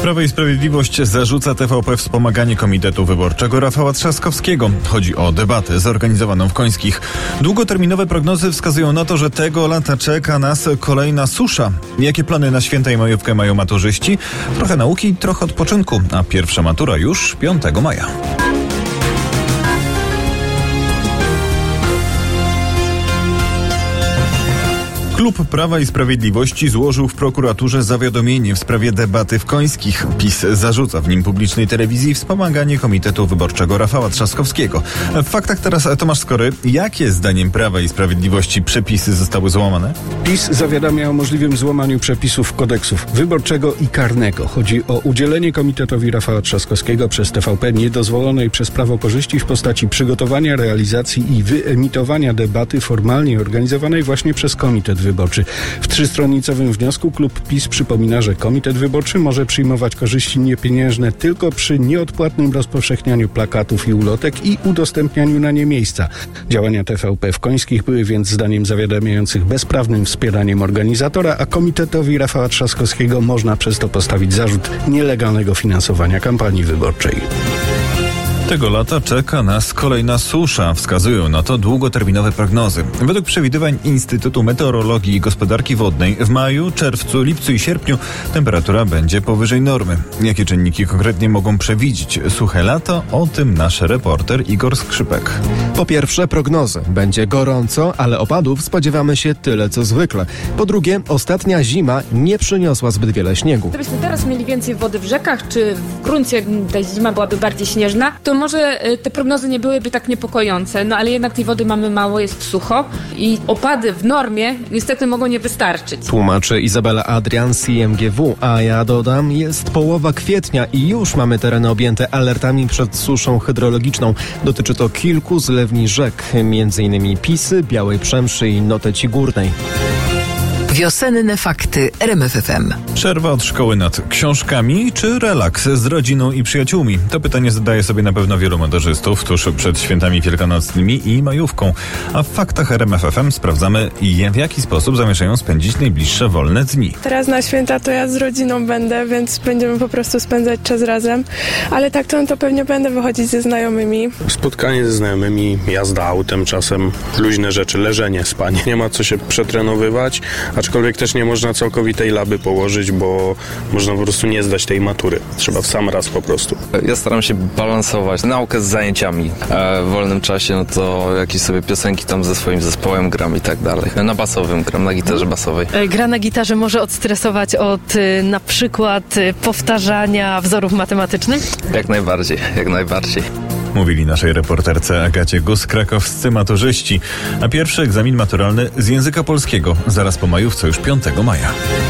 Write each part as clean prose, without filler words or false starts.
Prawo i Sprawiedliwość zarzuca TVP wspomaganie Komitetu Wyborczego Rafała Trzaskowskiego. Chodzi o debatę zorganizowaną w Końskich. Długoterminowe prognozy wskazują na to, że tego lata czeka nas kolejna susza. Jakie plany na święta i majówkę mają maturzyści? Trochę nauki, trochę odpoczynku, a pierwsza matura już 5 maja. Klub Prawa i Sprawiedliwości złożył w prokuraturze zawiadomienie w sprawie debaty w Końskich. PiS zarzuca w nim publicznej telewizji wspomaganie Komitetu Wyborczego Rafała Trzaskowskiego. W faktach teraz Tomasz Skory. Jakie zdaniem Prawa i Sprawiedliwości przepisy zostały złamane? PiS zawiadamia o możliwym złamaniu przepisów kodeksów wyborczego i karnego. Chodzi o udzielenie Komitetowi Rafała Trzaskowskiego przez TVP niedozwolonej przez prawo korzyści w postaci przygotowania, realizacji i wyemitowania debaty formalnie organizowanej właśnie przez Komitet Wyborczy. W trzystronnicowym wniosku klub PiS przypomina, że Komitet Wyborczy może przyjmować korzyści niepieniężne tylko przy nieodpłatnym rozpowszechnianiu plakatów i ulotek i udostępnianiu na nie miejsca. Działania TVP w Końskich były więc zdaniem zawiadamiających bezprawnym wspieraniem organizatora, a Komitetowi Rafała Trzaskowskiego można przez to postawić zarzut nielegalnego finansowania kampanii wyborczej. Tego lata czeka nas kolejna susza, wskazują na to długoterminowe prognozy. Według przewidywań Instytutu Meteorologii i Gospodarki Wodnej w maju, czerwcu, lipcu i sierpniu temperatura będzie powyżej normy. Jakie czynniki konkretnie mogą przewidzieć suche lato? O tym nasz reporter Igor Skrzypek. Po pierwsze prognozy. Będzie gorąco, ale opadów spodziewamy się tyle co zwykle. Po drugie, ostatnia zima nie przyniosła zbyt wiele śniegu. Gdybyśmy teraz mieli więcej wody w rzekach, czy w gruncie ta zima byłaby bardziej śnieżna, to może te prognozy nie byłyby tak niepokojące, no ale jednak tej wody mamy mało, jest sucho i opady w normie niestety mogą nie wystarczyć. Tłumaczy Izabela Adrian z IMGW, a ja dodam, jest połowa kwietnia i już mamy tereny objęte alertami przed suszą hydrologiczną. Dotyczy to kilku zlewni rzek, m.in. Pisy, Białej Przemszy i Noteci Górnej. Wiosenne fakty RMF FM. Przerwa od szkoły nad książkami czy relaks z rodziną i przyjaciółmi? To pytanie zadaje sobie na pewno wielu montażystów tuż przed świętami wielkanocnymi i majówką. A w faktach RMF FM sprawdzamy, w jaki sposób zamierzają spędzić najbliższe wolne dni. Teraz na święta to ja z rodziną będę, więc będziemy po prostu spędzać czas razem. Ale tak to pewnie będę wychodzić ze znajomymi. Spotkanie ze znajomymi, jazda autem czasem, luźne rzeczy, leżenie, spanie. Nie ma co się przetrenowywać, aczkolwiek też nie można całkowitej laby położyć, bo można po prostu nie zdać tej matury. Trzeba w sam raz po prostu. Ja staram się balansować naukę z zajęciami. W wolnym czasie no to jakieś sobie piosenki tam ze swoim zespołem gram i tak dalej. Na basowym gram, na gitarze basowej. Gra na gitarze może odstresować od na przykład powtarzania wzorów matematycznych? Jak najbardziej, jak najbardziej. Mówili naszej reporterce Agacie Gus, krakowscy maturzyści. A pierwszy egzamin maturalny z języka polskiego zaraz po majówce, już 5 maja.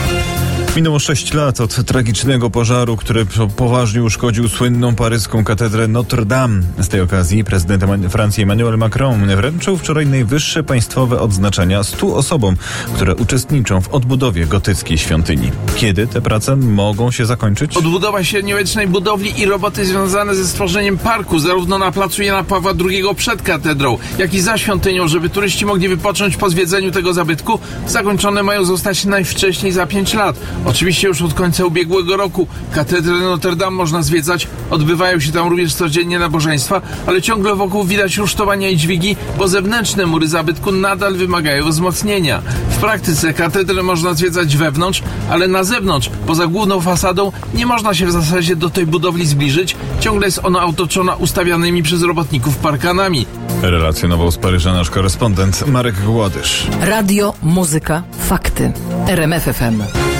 Minęło 6 lat od tragicznego pożaru, który poważnie uszkodził słynną paryską katedrę Notre Dame. Z tej okazji prezydent Francji Emmanuel Macron wręczył wczoraj najwyższe państwowe odznaczenia 100 osobom, które uczestniczą w odbudowie gotyckiej świątyni. Kiedy te prace mogą się zakończyć? Odbudowa średniowiecznej budowli i roboty związane ze stworzeniem parku zarówno na placu Jana Pawła II przed katedrą, jak i za świątynią, żeby turyści mogli wypocząć po zwiedzeniu tego zabytku, zakończone mają zostać najwcześniej za 5 lat. Oczywiście już od końca ubiegłego roku katedrę Notre Dame można zwiedzać, odbywają się tam również codziennie nabożeństwa, ale ciągle wokół widać rusztowania i dźwigi, bo zewnętrzne mury zabytku nadal wymagają wzmocnienia. W praktyce katedrę można zwiedzać wewnątrz, ale na zewnątrz, poza główną fasadą, nie można się w zasadzie do tej budowli zbliżyć. Ciągle jest ona otoczona ustawianymi przez robotników parkanami. Relacjonował z Paryża nasz korespondent Marek Głodysz. Radio, muzyka, fakty. RMF FM.